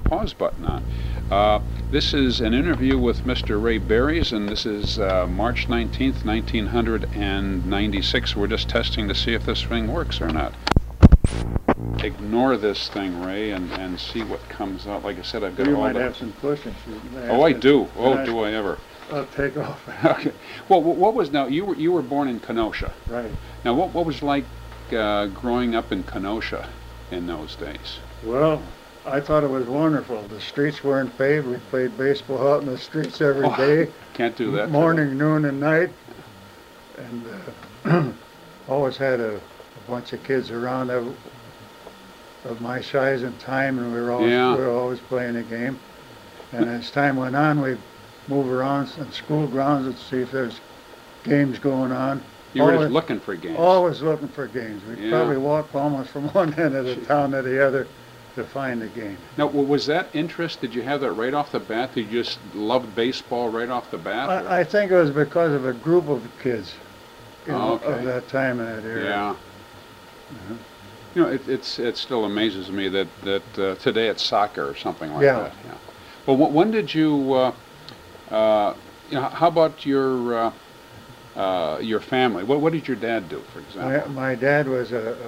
pause button on. This is an interview with Mr. Ray Berries, and this is March 19th, 1996. We're just testing to see if this thing works or not. Ignore this thing, Ray, and see what comes out. Like I said, I've got You all might the... have some pushing. Oh, I do. Oh, do I ever. I'll take off. Okay. Well, what was now? You were born in Kenosha. Right. Now, what was like growing up in Kenosha in those days? Well, I thought it was wonderful. The streets weren't paved. We played baseball out in the streets every day. Can't do that. Morning, noon, and night. And always had a bunch of kids around of my size and time, and we were always playing a game. And as time went on, we'd move around in school grounds and see if there's games going on. You were just looking for games. Always looking for games. We'd probably walk almost from one end of the town to the other to find a game. Now, was that interest, did you have that right off the bat? Did you just love baseball right off the bat? I think it was because of a group of kids of that time in that era. Yeah. You know, it still amazes me that today it's soccer or something like that. Yeah. Well, when did you, how about your family? What did your dad do, for example? My dad was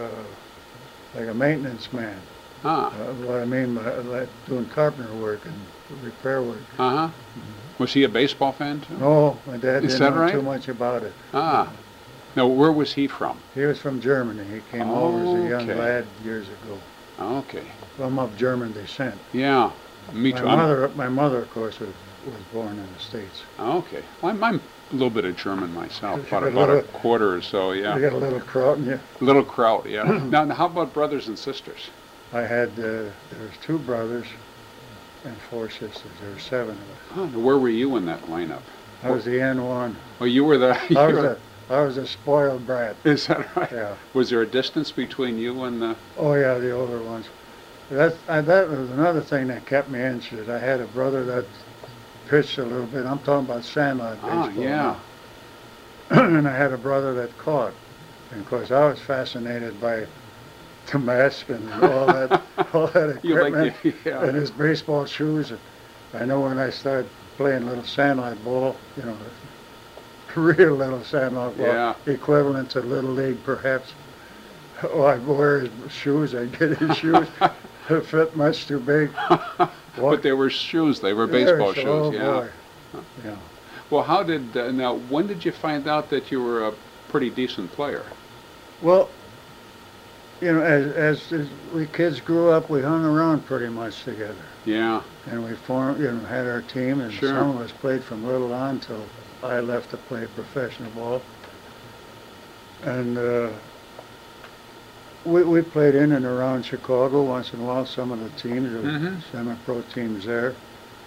like a maintenance man. What I mean by like doing carpenter work and repair work. Was he a baseball fan too? No, my dad didn't know too much about it. Now, where was he from? He was from Germany. He came over as a young lad years ago. Okay. From of German descent. Yeah, me too. My mother, of course, was born in the States. Okay. Well, I'm a little bit of German myself, about a quarter or so, yeah. You got a little kraut in you? Little kraut, yeah. Now, how about brothers and sisters? I had, there was 2 brothers and 4 sisters. There were 7 of us. Oh, where were you in that lineup? I was the N1. Oh, you were the... I was a spoiled brat. Is that right? Yeah. Was there a distance between you and the... Oh, yeah, the older ones. That was another thing that kept me interested. I had a brother that pitched a little bit. I'm talking about sandlot baseball. Yeah. And I had a brother that caught. And, of course, I was fascinated by the mask and all that equipment and his baseball shoes. I know when I started playing little sandlot ball, you know, real little sandlot ball, equivalent to Little League perhaps. Oh, I'd wear his shoes, I'd get his shoes. It fit much too big. But they were shoes, they were baseball shoes, boy. Yeah. Well, how did, now, when did you find out that you were a pretty decent player? Well, you know, as we kids grew up, we hung around pretty much together. Yeah. And we formed, you know, had our team, and some of us played from little on till I left to play professional ball. And we played in and around Chicago once in a while, some of the teams, semi-pro teams there.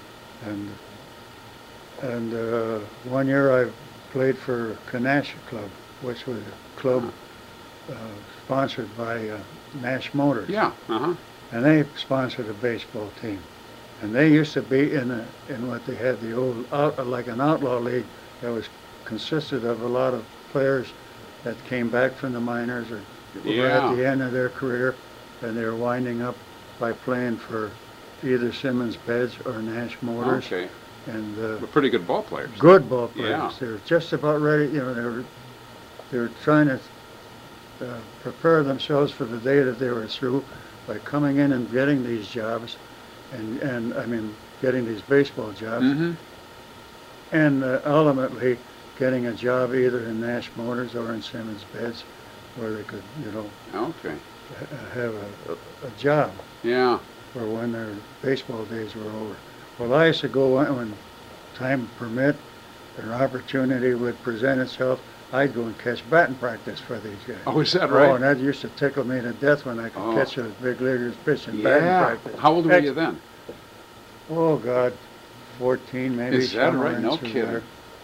And one year I played for Canasha Club, which was a club sponsored by Nash Motors. Yeah. And they sponsored a baseball team. And they used to be in what they had, the old, like an outlaw league that was consisted of a lot of players that came back from the minors or were at the end of their career, and they were winding up by playing for either Simmons Beds or Nash Motors. Okay. And they're pretty good ball players. Good ball players. Yeah. They were just about ready. You know, they were trying to prepare themselves for the day that they were through by coming in and getting these jobs, and I mean getting these baseball jobs, and ultimately getting a job either in Nash Motors or in Simmons Beds, where they could, you know, have a job. Yeah. For when their baseball days were over. Well, I used to go when time permit, an opportunity would present itself. I'd go and catch batting practice for these guys. Oh, is that right? Oh, and that used to tickle me to death when I could catch those big leaguers pitching batting practice. How old were you then? Oh, God, 14 maybe. Is that right? No kidding.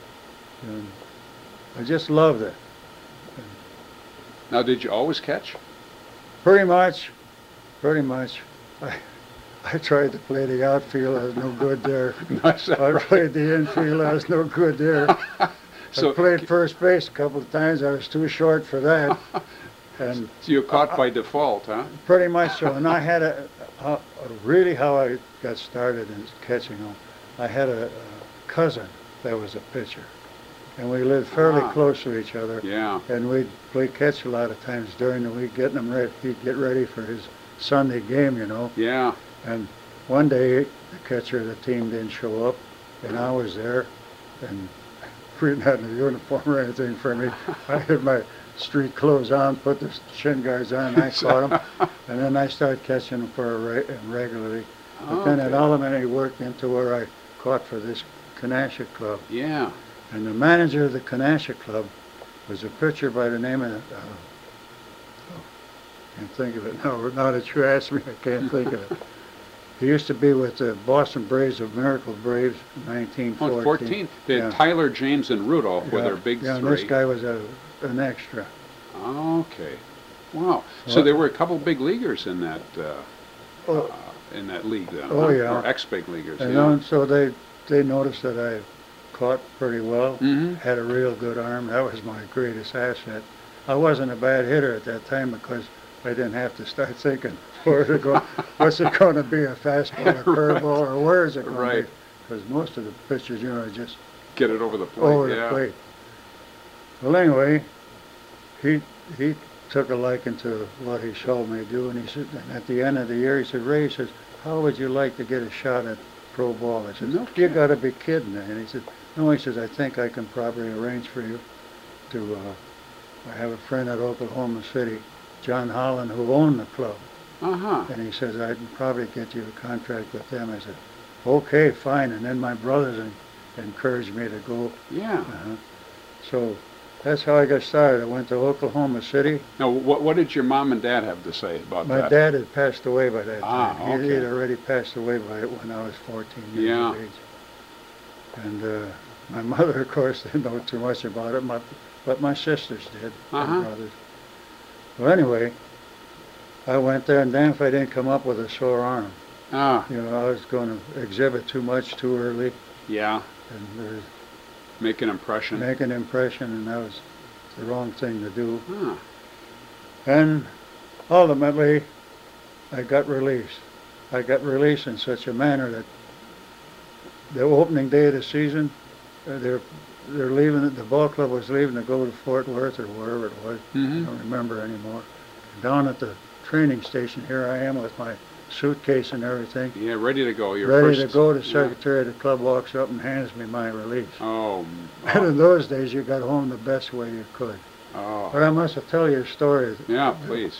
I just loved it. Now, did you always catch? Pretty much. Pretty much. I tried to play the outfield. I was no good there. I played the infield. I was no good there. So I played first base a couple of times. I was too short for that. And so you caught by default, huh? Pretty much so. And I had really how I got started in catching them, I had a cousin that was a pitcher. And we lived fairly close to each other. Yeah. And we'd play catch a lot of times during the week, getting him ready. He'd get ready for his Sunday game, you know. Yeah. And one day, the catcher of the team didn't show up, and I was there, and we didn't have a uniform or anything for me. I had my street clothes on, put the shin guards on, and I caught him. And then I started catching them regularly. But then it ultimately worked into where I caught for this Canasha Club. Yeah. And the manager of the Canasha Club was a pitcher by the name of, I can't think of it now that you asked me, I can't think of it. He used to be with the Boston Braves of Miracle Braves in 1914. Oh, 14. They had Tyler, James, and Rudolph were their big three. And this guy was an extra. Okay. Wow. So there were a couple big leaguers in that league then. Oh, yeah. Or ex-big leaguers. And so they noticed that I caught pretty well, Mm-hmm. had a real good arm. That was my greatest asset. I wasn't a bad hitter at that time because I didn't have to start thinking, where to go, what's it going to be, a fastball, a curveball, or where is it going to be? Because most of the pitchers, you know, just get it over the plate. Over the plate. Well, anyway, he took a liking to what he showed me do, and he said, and at the end of the year, he said, Ray, he says, how would you like to get a shot at pro ball? I said, no, you got to be kidding me. And he said, no, he says, I think I can probably arrange for you to, I have a friend at Oklahoma City, John Holland, who owned the club. Uh-huh. And he says, I can probably get you a contract with them. I said, okay, fine. And then my brothers encouraged me to go. Yeah. So that's how I got started. I went to Oklahoma City. Now, what did your mom and dad have to say about that? My dad had passed away by that time. Okay. He had already passed away by it when I was 14 years of age. And my mother, of course, didn't know too much about it, but my sisters did, my brothers. Well, anyway, I went there, and damn if I didn't come up with a sore arm. You know, I was going to exhibit too much too early. Yeah. And make an impression. Make an impression, and that was the wrong thing to do. Huh. And ultimately, I got released. I got released in such a manner that the opening day of the season, they're leaving. The ball club was leaving to go to Fort Worth or wherever it was. Mm-hmm. I don't remember anymore. Down at the training station, here I am with my suitcase and everything. Yeah, ready to go. Ready to go. The secretary of the club walks up and hands me my release. Oh. And in those days, you got home the best way you could. Oh. But I must have tell you a story. Yeah, please.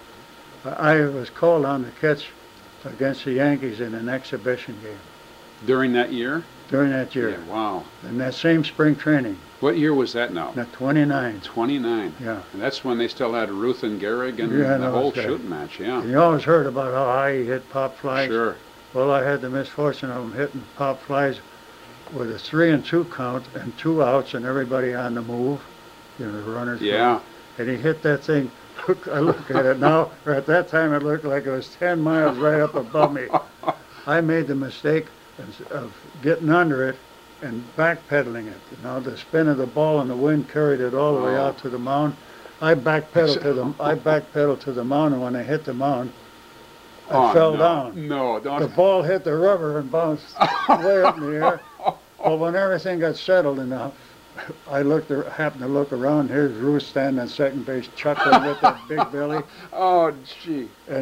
I was called on to catch against the Yankees in an exhibition game. During that year? During that year. Yeah, wow. In that same spring training. What year was that now? 29. 29. Yeah. And that's when they still had Ruth and Gehrig and the whole shooting match, yeah. And you always heard about how high he hit pop flies. Sure. Well, I had the misfortune of him hitting pop flies with a 3-2 count and 2 outs and everybody on the move. You know, the runners. Yeah. And he hit that thing. I look at it now, or at that time it looked like it was 10 miles right up above me. I made the mistake of getting under it and backpedaling it. Now the spin of the ball and the wind carried it all the way out to the mound. I backpedaled to the mound, and when I hit the mound, I fell down. No, don't. The ball hit the rubber and bounced way up in the air. Well, when everything got settled enough, I happened to look around. Here's Ruth standing at second base, chuckling with that big belly. Oh, gee. And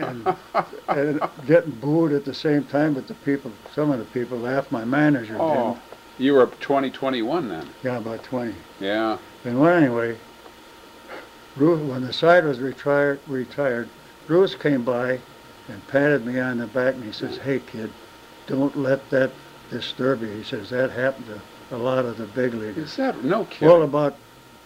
and getting booed at the same time. But some of the people laughed. My manager didn't. You were 21 then. Yeah, about 20. Yeah. And well, anyway, Ruth, when the side was retired, Ruth came by and patted me on the back, and he says, "Hey, kid, don't let that disturb you." He says, "That happened to a lot of the big leaguers." Is that no kidding? Well, about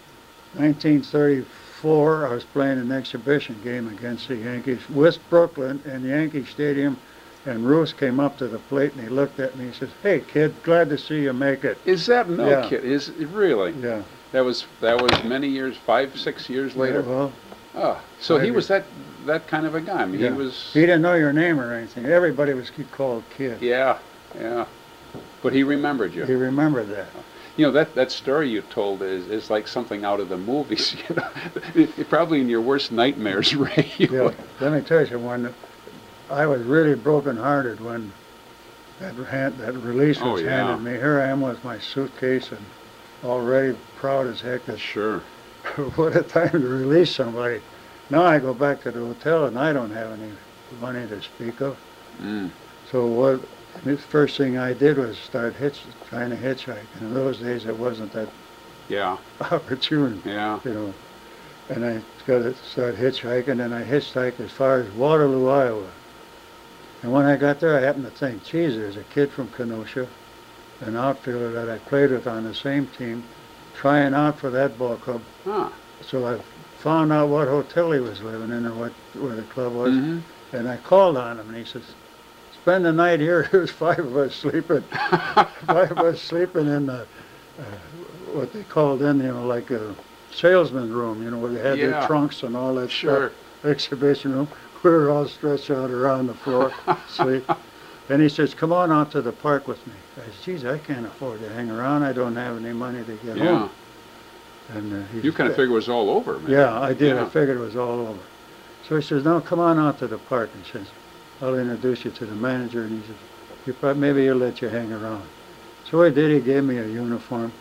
1934, I was playing an exhibition game against the Yankees with Brooklyn in Yankee Stadium, and Ruth came up to the plate and he looked at me and he says, "Hey, kid, glad to see you make it." Is that no kidding? Is it really? Yeah. That was many years, 5-6 years later. Yeah, well. So he was that kind of a guy. I mean, He didn't know your name or anything. Everybody was called Kid. Yeah, yeah. But he remembered you. He remembered that. You know, that story you told is like something out of the movies. You know, probably in your worst nightmares, Ray. Yeah. Let me tell you, when I was really broken-hearted when that release was handed me. Here I am with my suitcase and already proud as heck that Sure. what a time to release somebody. Now I go back to the hotel and I don't have any money to speak of. Mm. So the first thing I did was start trying to hitchhike. And in those days it wasn't that opportune, Yeah. you know. And I got to start hitchhiking, and I hitchhiked as far as Waterloo, Iowa. And when I got there, I happened to think, geez, there's a kid from Kenosha, an outfielder that I played with on the same team, trying out for that ball club. Huh. So I found out what hotel he was living in or where the club was, Mm-hmm. and I called on him, and he says, spend the night here. There's 5 of us sleeping. 5 of us sleeping in the, what they called then, you know, like a salesman's room, you know, where they had their trunks and all that stuff. Exhibition room. We were all stretched out around the floor, asleep. And he says, come on out to the park with me. I said, geez, I can't afford to hang around. I don't have any money to get home. And you kind of figured it was all over, man. Yeah, I did. I figured it was all over. So he says, no, come on out to the park. He says, I'll introduce you to the manager. And he says, maybe he'll let you hang around. So he did. He gave me a uniform.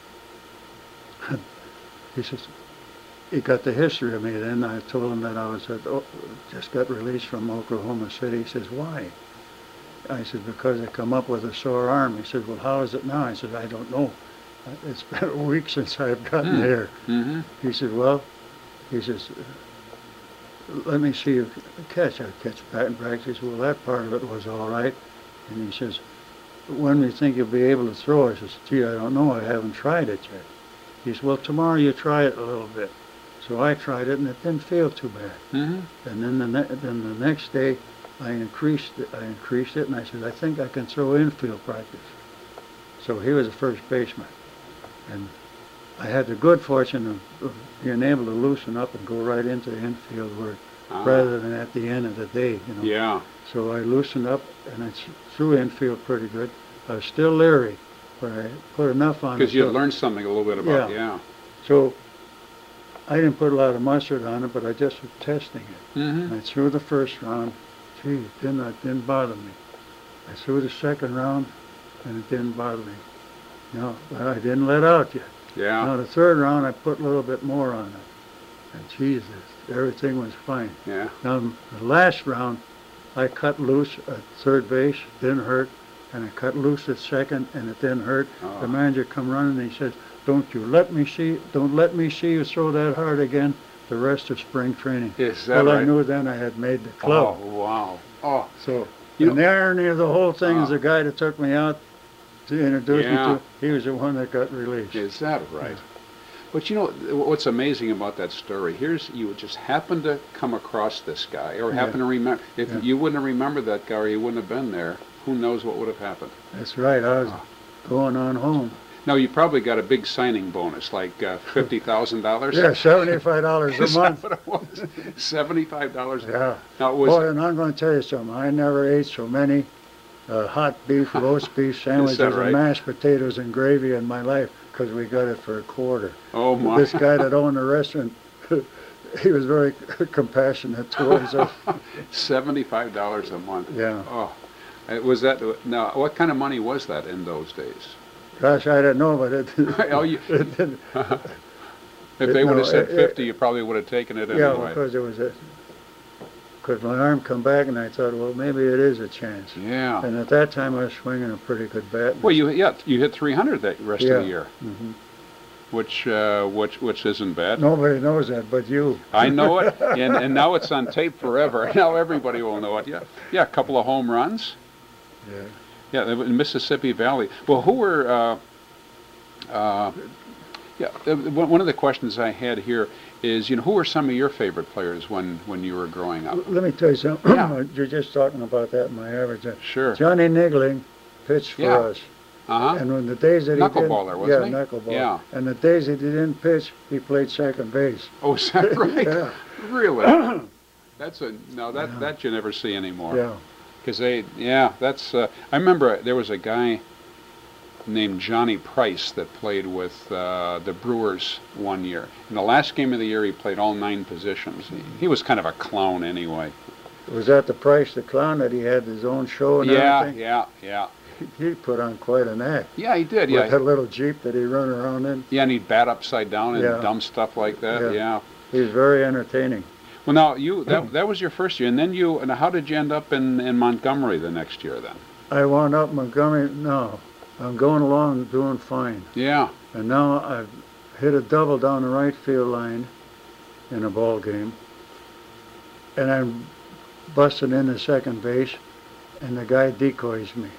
He says, he got the history of me then. I told him that I was just got released from Oklahoma City. He says, why? I said, because I come up with a sore arm. He said, well, how is it now? I said, I don't know. It's been a week since I've gotten here. Mm-hmm. He said, well, he says, let me see you catch. I catch batting practice. Well, that part of it was all right. And he says, when do you think you'll be able to throw? I says, gee, I don't know. I haven't tried it yet. He says, well, tomorrow you try it a little bit. So I tried it, and it didn't feel too bad. Mm-hmm. And then the next day, I increased it, and I said, I think I can throw infield practice. So he was a first baseman. And I had the good fortune of being able to loosen up and go right into the infield work rather than at the end of the day, you know. Yeah. So I loosened up, and I threw infield pretty good. I was still leery, but I put enough on it. Because you had learned something a little bit about it, So I didn't put a lot of mustard on it, but I just was testing it. Mm-hmm. And I threw the first round. Gee, it didn't bother me. I threw the second round, and it didn't bother me. No, but I didn't let out yet. Yeah. Now the third round, I put a little bit more on it. And Jesus, everything was fine. Yeah. Now the last round, I cut loose at third base, didn't hurt, and I cut loose at second, and it didn't hurt. Oh. The manager come running, and he says, don't let me see you throw that hard again the rest of spring training. Is that well, right? I knew then I had made the club. Oh, wow. Oh. So, and the irony of the whole thing is the guy that took me out to introduce me to, he was the one that got released. Is that right? Yeah. But you know, what's amazing about that story, you would just happen to come across this guy, or happen to remember, if you wouldn't have remembered that guy, or you wouldn't have been there, who knows what would have happened. That's right, I was going on home. Now, you probably got a big signing bonus, like $50,000? Yeah, $75 a Is month. that what it was? $75? Yeah. Now, it was, Boy, and I'm going to tell you something. I never ate so many hot beef, roast beef sandwiches and mashed potatoes and gravy in my life because we got it for a quarter. Oh, my. This guy that owned the restaurant, he was very compassionate towards us. $75 a month. Yeah. Oh. Was that, now, what kind of money was that in those days? Gosh, I don't know, but it didn't. If they would have said 50, you probably would have taken it anyway. Yeah, because it was because my arm come back, and I thought, well, maybe it is a chance. Yeah. And at that time, I was swinging a pretty good bat. Well, you hit 300 that rest of the year, mm-hmm. which isn't bad. Nobody knows that but you. I know it, and now it's on tape forever. Now everybody will know it. Yeah, a couple of home runs. Yeah. Yeah, in Mississippi Valley. Well, who were? One of the questions I had here is, who were some of your favorite players when you were growing up? Let me tell you something. Yeah. You're just talking about that in my average. Sure. Johnny Niggling pitched for us. Uh-huh. And when the days that knuckleballer, wasn't he? Knuckleball. Yeah. And the days that he didn't pitch, he played second base. Oh, is that right? Yeah. Really? That you never see anymore. Yeah. Because I remember there was a guy named Johnny Price that played with the Brewers one year. In the last game of the year, he played all 9 positions. He was kind of a clown anyway. Was that the Price the Clown that he had his own show and everything? Yeah. He put on quite an act. Yeah, he did. With that little Jeep that he run around in. Yeah, and he'd bat upside down and dumb stuff like that. Yeah. He was very entertaining. Well, now that was your first year, and then and how did you end up in Montgomery the next year then? I wound up in Montgomery. No, I'm going along doing fine. Yeah. And now I've hit a double down the right field line in a ball game, and I'm busting into second base, and the guy decoys me.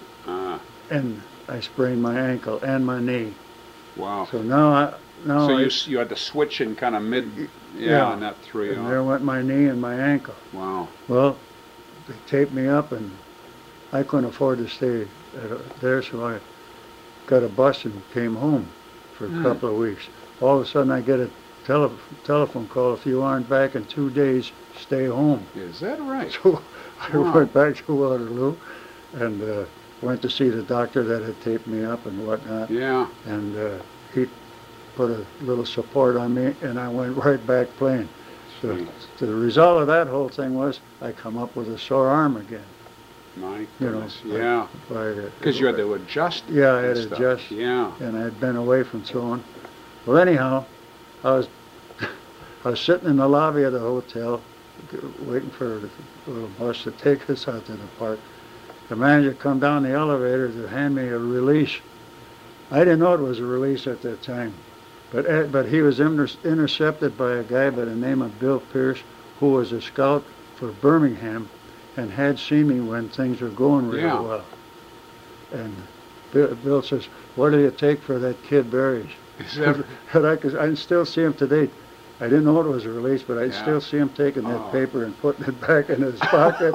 And I sprained my ankle and my knee. Wow. So you had to switch in kind of mid, and that threw you and off. there went my knee and my ankle. Wow. Well, they taped me up, and I couldn't afford to stay there, so I got a bus and came home for a couple of weeks. All of a sudden, I get a telephone call: if you aren't back in 2 days, stay home. Is that right? So I went back to Waterloo and went to see the doctor that had taped me up and whatnot. Yeah. And he put a little support on me, and I went right back playing. So the result of that whole thing was I come up with a sore arm again. My goodness. Yeah. Because you had to adjust. Yeah, I had to adjust. Yeah. And I'd been away from throwing. Well, anyhow, I was sitting in the lobby of the hotel, waiting for the little bus to take us out to the park. The manager come down the elevator to hand me a release. I didn't know it was a release at that time, but he was intercepted by a guy by the name of Bill Pierce, who was a scout for Birmingham, and had seen me when things were going really well. And Bill says, "What do you take for that kid Berries?" And I can still see him today. I didn't know it was a release, but I still see him taking that paper and putting it back in his pocket.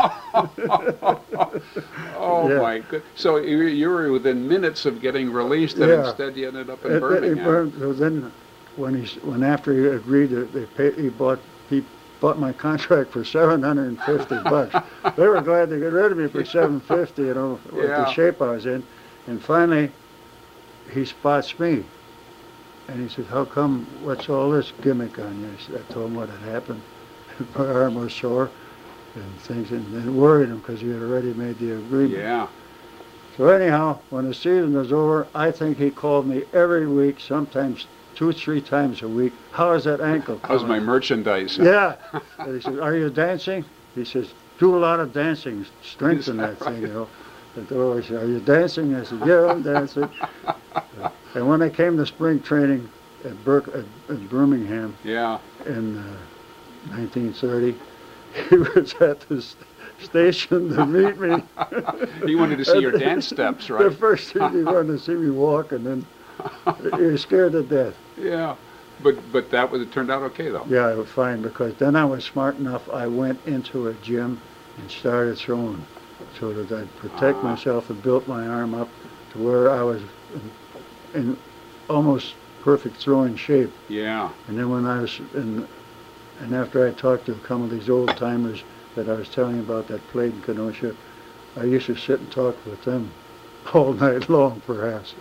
My good! So you were within minutes of getting released, and instead you ended up in Birmingham. So then, when after he agreed, he bought my contract for $750. They were glad to get rid of me for $750, with the shape I was in. And finally, he spots me. And he said, "How come, what's all this gimmick on you?" I told him what had happened. My arm was sore and things, and it worried him because he had already made the agreement. Yeah. So anyhow, when the season was over, I think he called me every week, sometimes 2-3 times a week. "How is that ankle?" How's my merchandise? Yeah. And he said, "Are you dancing?" He says, "Do a lot of dancing, strengthen that thing, And always say, "Are you dancing?" I said, "Yeah, I'm dancing." And when I came to spring training at Birmingham in 1930, he was at the station to meet me. He wanted to see your dance steps, right? The first thing he wanted to see me walk, and then he was scared to death. Yeah, but it turned out okay though. Yeah, it was fine, because then I was smart enough. I went into a gym and started throwing, so that I'd protect myself, and built my arm up to where I was in almost perfect throwing shape. Yeah. And then when I was and after I talked to some of these old timers that I was telling you about that played in Kenosha, I used to sit and talk with them all night long, perhaps,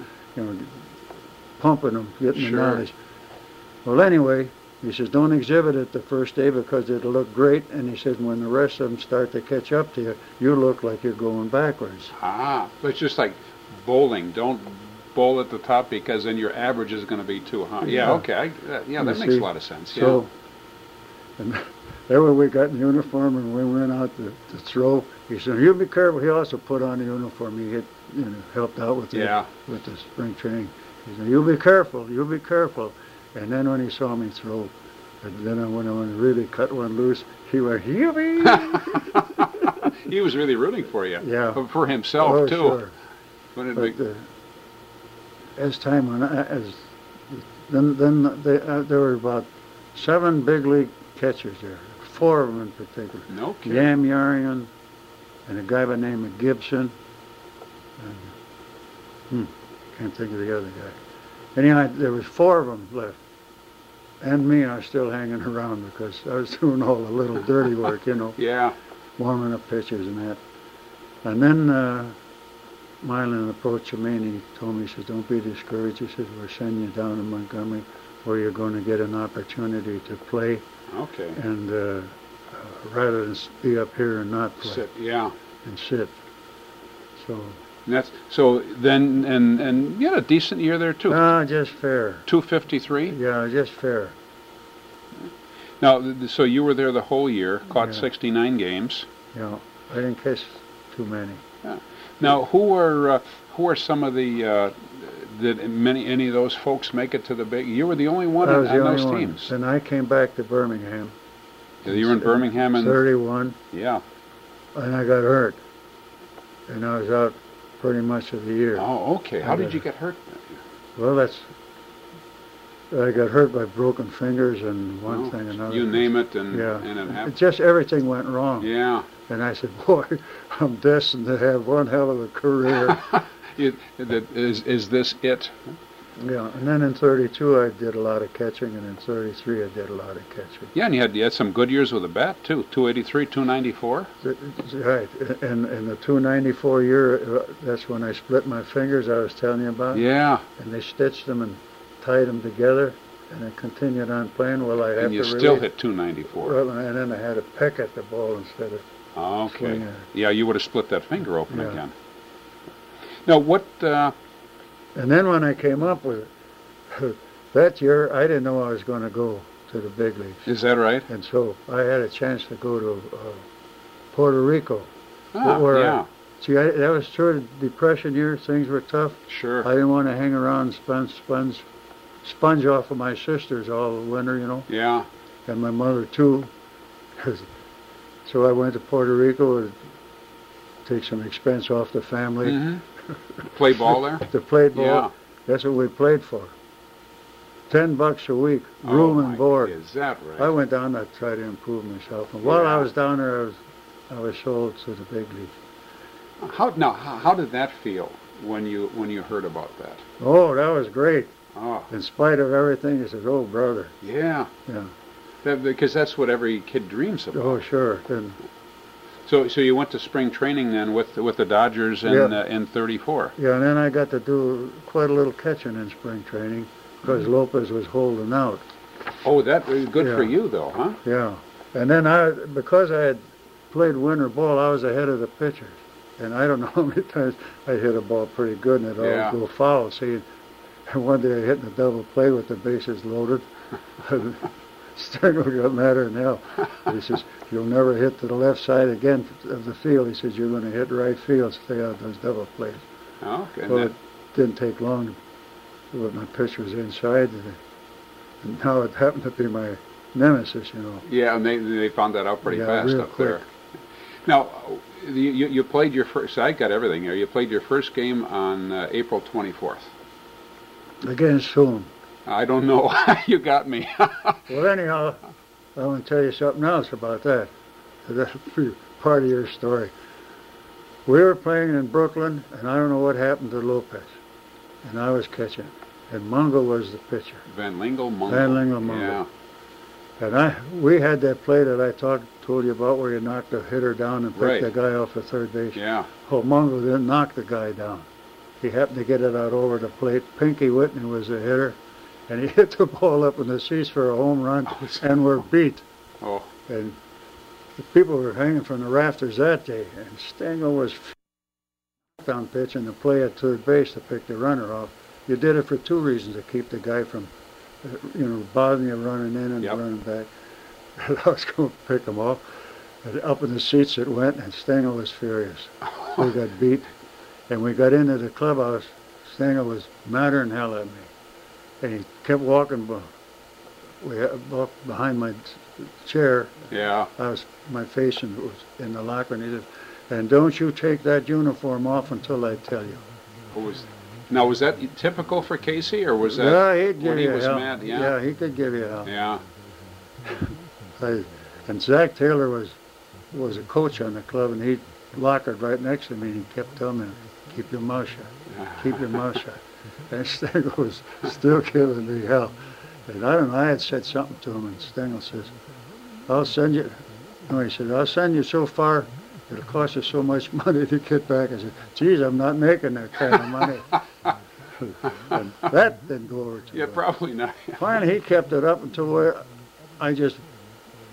pumping them, getting the knowledge. Well, anyway, he says, "Don't exhibit it the first day because it'll look great." And he says, "When the rest of them start to catch up to you, you look like you're going backwards." But it's just like bowling. Don't bowl at the top, because then your average is going to be too high. Yeah, okay. That makes a lot of sense. So, and there we got in uniform, and we went out to throw. He said, "You be careful." He also put on the uniform. He had, helped out with the spring training. He said, "You be careful. You be careful." And then when he saw me throw, and then when I really cut one loose, he went, "Yippee!" He was really rooting for you. Yeah. For himself too. Sure. As time went on, there were about 7 big league catchers there, 4 of them in particular. No kidding. Yam Yarian, and a guy by the name of Gibson, and can't think of the other guy. Anyhow, there was 4 of them left, and me. I was still hanging around because I was doing all the little dirty work, Yeah. warming up pitchers and that. And then Milan approached me, and he told me, he says, "Don't be discouraged." He says, "We're sending you down to Montgomery, where you're going to get an opportunity to play." Okay. And rather than be up here and not play Sit, yeah. and sit. So And that's so then, and you had a decent year there too. just fair. 253. Yeah, just fair. Now, so you were there the whole year, caught Yeah. 69 games. Yeah, I didn't catch too many. Now, who are some of the did any of those folks make it to the big? You were the only one I on was the only those one. teams. And I came back to Birmingham. You were in Birmingham and 31, yeah. and I got hurt, and I was out pretty much of the year. Oh, okay. How did you get hurt? Well, I got hurt by broken fingers and one thing and another. You name it, and Yeah. and it happened. Just everything went wrong. Yeah. And I said, boy, I'm destined to have one hell of a career. Is this it? Yeah, and then in 32 I did a lot of catching, and in 33 I did a lot of catching. Yeah, and you had some good years with a bat too. 283, 294. Right, and the 294 year, that's when I split my fingers I was telling you about. Yeah. And they stitched them and tied them together, and I continued on playing. Well, I And you still hit 294. Well, and then I had to peck at the ball instead of Okay. swinging it. Yeah, you would have split that finger open Yeah. again. Now, what? And then when I came up with it, that year I didn't know I was going to go to the big leagues. Is that right? And so I had a chance to go to Puerto Rico. Ah, yeah. See, that was sort of depression year. Things were tough. Sure. I didn't want to hang around and sponge off of my sisters all winter, you know, Yeah. and my mother too. So I went to Puerto Rico to take some expense off the family. Mm-hmm. Play ball there? To play ball. Yeah. That's what we played for. $10 a week, room Oh, and my- board. Is that right? I went down there to try to improve myself. And while I Yeah. was down there, I was sold to the big league. How did that feel when you heard about that? Oh, that was great. Oh, In spite of everything, he said, "Oh, brother." yeah. Yeah. Because that's what every kid dreams about. Oh, sure. And So you went to spring training then with the Dodgers in 34. yeah, and then I got to do quite a little catching in spring training because Lopez was holding out. Oh, that was good for Yeah. you though, huh? Yeah. And then because I had played winter ball, I was ahead of the pitchers. And I don't know how many times I hit a ball pretty good and it Yeah. always go foul. See, and one day I hit in a double play with the bases loaded. Stringle got madder than hell. He says, "You'll never hit to the left side again of the field." He says, "You're going to hit right field, stay out of those double plays." Okay. Well, it didn't take long. My pitch was inside, and now it happened to be my nemesis, you know. Yeah, and they found that out pretty Yeah, fast real up there. Now, you played your first. So I got everything here. You played your first game on April 24th. Against whom? I don't know. You got me. Well, anyhow, I want to tell you something else about that. That's part of your story. We were playing in Brooklyn, and I don't know what happened to Lopez. And I was catching. And Mungo was the pitcher. Van Lingle, Mungo. Van Lingle, Mungo. Yeah. And we had that play that I told you about where you knocked the hitter down and picked Right. the guy off the third base. Yeah. Oh, Mungo didn't knock the guy down. He happened to get it out over the plate. Pinky Whitney was the hitter, and he hit the ball up in the seats for a home run, and were beat. Oh. And the people were hanging from the rafters that day, and Stengel was on pitch and the play at third base to pick the runner off. You did it for two reasons: to keep the guy from, bothering you running in and Yep. running back. And I was going to pick him off, and up in the seats it went, and Stengel was furious. We got beat, and we got into the clubhouse. Stengel was madder than hell at me, and he kept walking. Walked behind my chair. Yeah. My face was in the locker, and he said, "And don't you take that uniform off until I tell you." Now, was that typical for Casey, or was that Yeah, he'd give when he you was hell. mad? Yeah, he could give you hell. Yeah. And Zach Taylor was a coach on the club, and he lockered right next to me, and he kept telling me, "Keep your mouth shut. Keep your mouth shut." And Stengel was still giving me hell. And I don't know, I had said something to him, and Stengel says, "I'll send you," no, he said, "I'll send you so far, it'll cost you so much money to get back." I said, "Geez, I'm not making that kind of money." And that didn't go over too Yeah, well. probably not. Finally, he kept it up until I just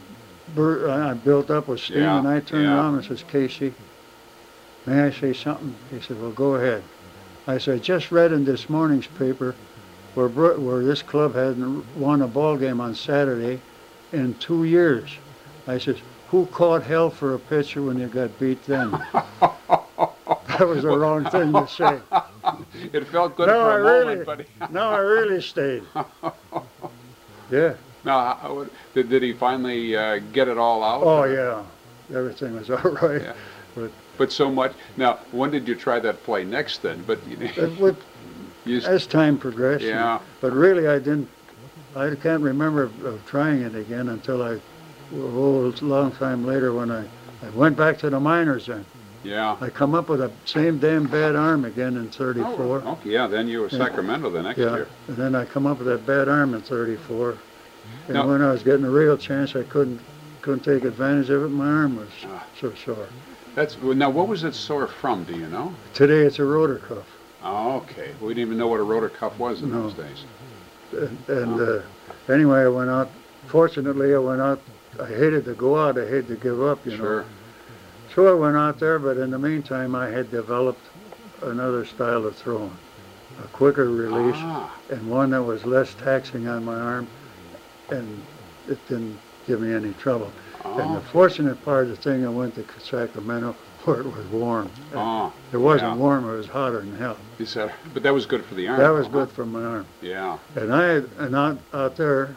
I built up with steam, Yeah, and I turned yeah. around and says, Casey, may I say something? He said, well, go ahead. I said, I just read in this morning's paper where this club hadn't won a ball game on Saturday in 2 years. I said, who caught hell for a pitcher when you got beat then? That was the wrong thing to say. It felt good No, for I a really, moment, but no, I really stayed. Yeah. now, did he finally get it all out? Oh, yeah. Everything was all right. Yeah. But But so much. Now, when did you try that play next then? But with, you, as time progressed. Yeah. But really, I can't remember of trying it again until a long time later when I went back to the minors then. yeah. I come up with the same damn bad arm again in 34. Oh, okay, yeah, then you were Sacramento the next Yeah, year. and then I come up with that bad arm in 34. And Now- when I was getting a real chance, I couldn't take advantage of it. My arm was so sore. Now, what was it sore from, do you know? Today it's a rotor cuff. Oh, okay. We didn't even know what a rotor cuff was in those days. And anyway, I went out. Fortunately, I went out. I hated to go out. I hated to give up, you know. Sure. So I went out there, but in the meantime, I had developed another style of throwing, a quicker release, and one that was less taxing on my arm, and it didn't give me any trouble. And the fortunate part of the thing, I went to Sacramento where it was warm. It wasn't warm; it was hotter than hell. You said, but that was good for the arm. That was good for my arm. Yeah. And out there,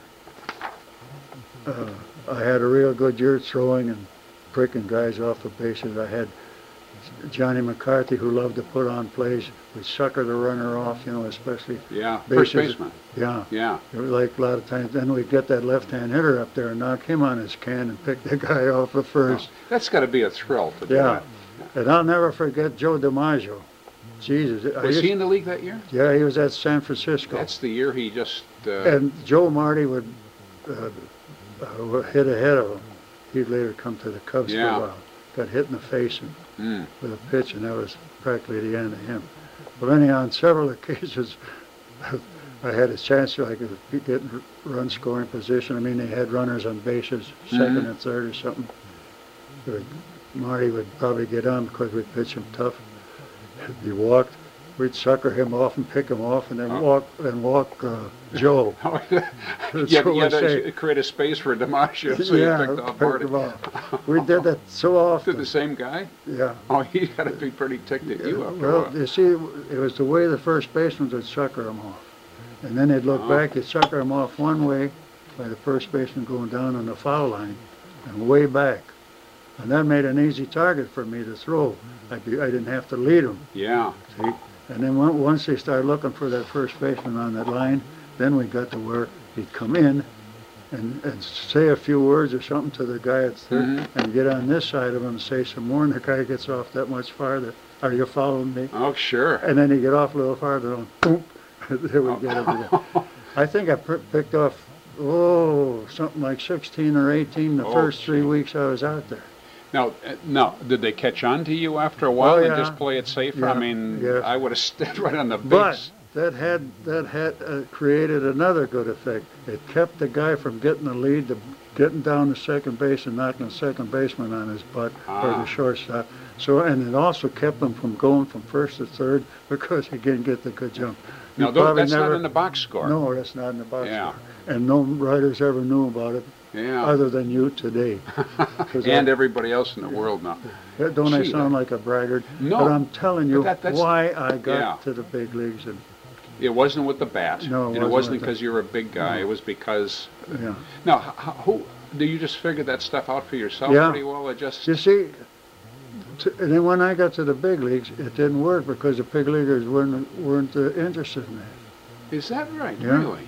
I had a real good year throwing and pricking guys off the bases. I had Johnny McCarthy, who loved to put on plays. We'd sucker the runner off, you know, especially Yeah. bases. First baseman. Yeah. Yeah. It was like a lot of times. Then we'd get that left-hand hitter up there and knock him on his can and pick the guy off at first. That's got to be a thrill to do Yeah. that. And I'll never forget Joe DiMaggio. Jesus. Was he in the league that year? Yeah, he was at San Francisco. That's the year he just... And Joe Marty would hit ahead of him. He'd later come to the Cubs for a while. Got hit in the face with a pitch, and that was practically the end of him. But anyhow, on several occasions, I had a chance to get run scoring position. I mean, they had runners on bases, second and third or something. Marty would probably get on because we'd pitch him tough. He walked. We'd sucker him off and pick him off, and then walk Joe. You had to create a space for DiMaggio, so you picked off Marty. We did that so often. To the same guy? Yeah. Oh, he had to be pretty ticked at you after a Well, while. you see, it was the way the first baseman would sucker him off. And then they'd look back, you'd sucker him off one way by the first baseman going down on the foul line and way back. And that made an easy target for me to throw. I didn't have to lead him. Yeah. See? And then once they started looking for that first baseman on that line, then we got to where he'd come in and say a few words or something to the guy at third and get on this side of him and say some more, and the guy gets off that much farther. Are you following me? Oh, sure. And then he'd get off a little farther and boom, there we get everything. I think I picked off, something like 16 or 18 the first 3 weeks I was out there. Now, did they catch on to you after a while and just play it safer? Yeah, I mean, yeah. I would have stood right on the base. But that had created another good effect. It kept the guy from getting the lead, to getting down to second base and knocking the second baseman on his butt or the shortstop. So, and it also kept him from going from first to third because he didn't get the good jump. Now, that's not in the box score. No, that's not in the box Yeah. score. And no writers ever knew about it. Yeah. Other than you today. And everybody else in the world now. Don't I sound like a braggart? No. But I'm telling you that's, why I got to the big leagues. And it wasn't with the bat. No, and it wasn't because you were a big guy. It was because... Yeah. Now, who do you just figure that stuff out for yourself pretty well? You see, and then when I got to the big leagues, it didn't work because the big leaguers weren't interested in that. Is that right? Yeah. Really?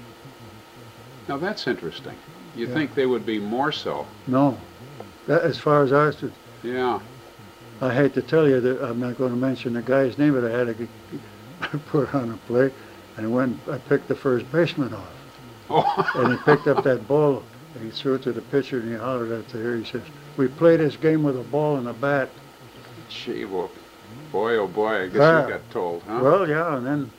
Now, that's interesting. You think they would be more so? No. As far as I was concerned. Yeah. I hate to tell you that I'm not going to mention the guy's name, but I had to put on a play, and I picked the first baseman off. Oh. And he picked up that ball, and he threw it to the pitcher, and he hollered at the air. He says, "We play this game with a ball and a bat." Gee, well, boy, oh boy, I guess you got told, huh? Well, yeah, and then...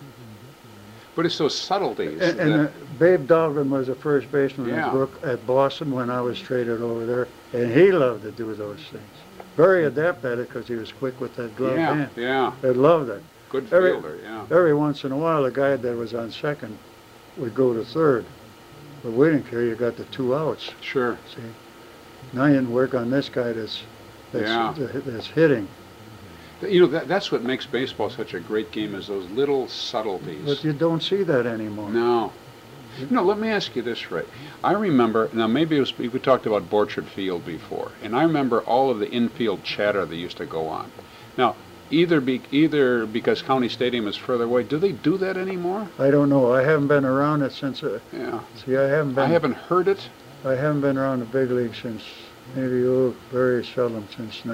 But it's those subtleties. And Babe Dahlgren was the first baseman at Boston when I was traded over there. And he loved to do those things. Very adept at it because he was quick with that glove Yeah, hand. yeah. They loved it. Good Every- fielder, yeah. Every once in a while, the guy that was on second would go to third. But we didn't care. You got the 2 outs. Sure. See, now you can work on this guy that's Yeah. that's hitting. You know, that's what makes baseball such a great game, is those little subtleties. But you don't see that anymore. No. No, let me ask you this, Ray. I remember, now maybe it was, we talked about Borchard Field before, and I remember all of the infield chatter that used to go on. Now, either because County Stadium is further away, do they do that anymore? I don't know. I haven't been around it since. Yeah. See, I haven't been. I haven't heard it. I haven't been around the big league since maybe very seldom since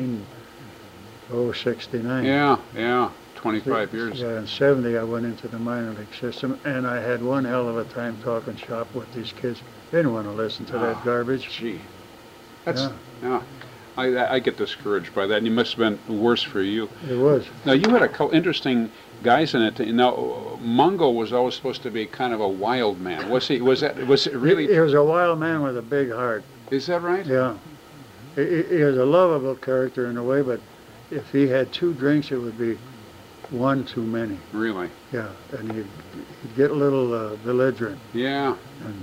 1969. Yeah, yeah. 25 years. Yeah, in 70 I went into the minor league system, and I had one hell of a time talking shop with these kids. They didn't want to listen to that garbage. Gee. That's, yeah. I get discouraged by that, and it must have been worse for you. It was. Now, you had a couple interesting guys in it. Now, Mungo was always supposed to be kind of a wild man. Was it really? He was a wild man with a big heart. Is that right? Yeah. He was a lovable character in a way, but if he had 2 drinks, it would be one too many. Really? Yeah, and he'd get a little belligerent. Yeah. And,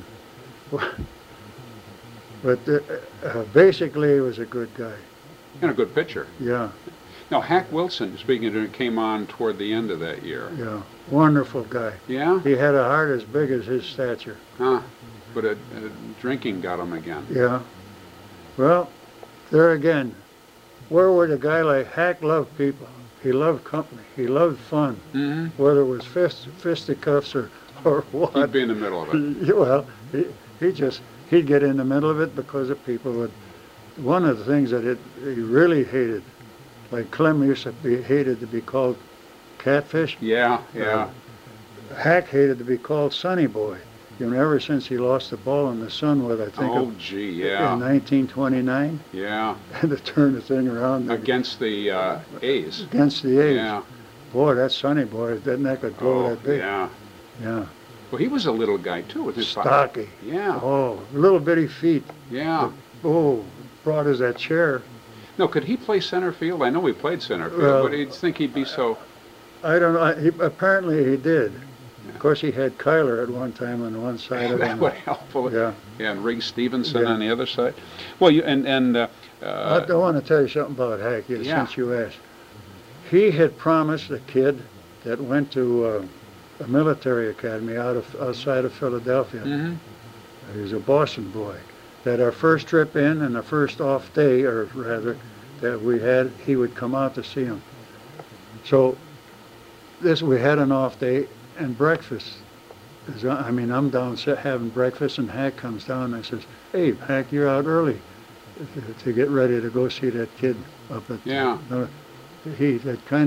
but basically, he was a good guy. And a good pitcher. Yeah, Now, Hack Wilson, speaking of it, came on toward the end of that year. yeah, wonderful guy. Yeah? He had a heart as big as his stature. Huh. But drinking got him again. Yeah. Well, there again, where would a guy like Hack love people? He loved company. He loved fun. Mm-hmm. Whether it was fisticuffs or what. He'd be in the middle of it. Well, he'd get in the middle of it because of people would. One of the things that he really hated, like Clem hated to be called Catfish. Yeah, yeah. Hack hated to be called Sonny Boy. You know, ever since he lost the ball in the Sunwood, I think, Oh, gee, yeah. in 1929, Yeah. and to turn the thing around Against the A's. against the A's. Yeah. Boy, that Sonny Boy, that neck could grow Oh, that big. yeah. Yeah. Well, he was a little guy, too, with his Stocky. Yeah, Oh, little bitty feet. yeah. Oh, broad as that chair. No, could he play center field? I know he played center field, Well, but you'd think he'd be so... I don't know. Apparently he did. Yeah. Of course, he had Kyler at one time on one side of That him. would help. Yeah. Yeah, and Rig Stevenson Yeah. on the other side. Well, you I want to tell you something about Hack, Yeah. since you asked. He had promised a kid that went to a military academy outside of Philadelphia. hmm He was a Boston boy. That our first trip in and the first off day, or rather, that we had, he would come out to see him. So we had an off day and breakfast. I'm down having breakfast, and Hack comes down and I says, "Hey, Hack, you're out early to get ready to go see that kid up at." Yeah. He had kind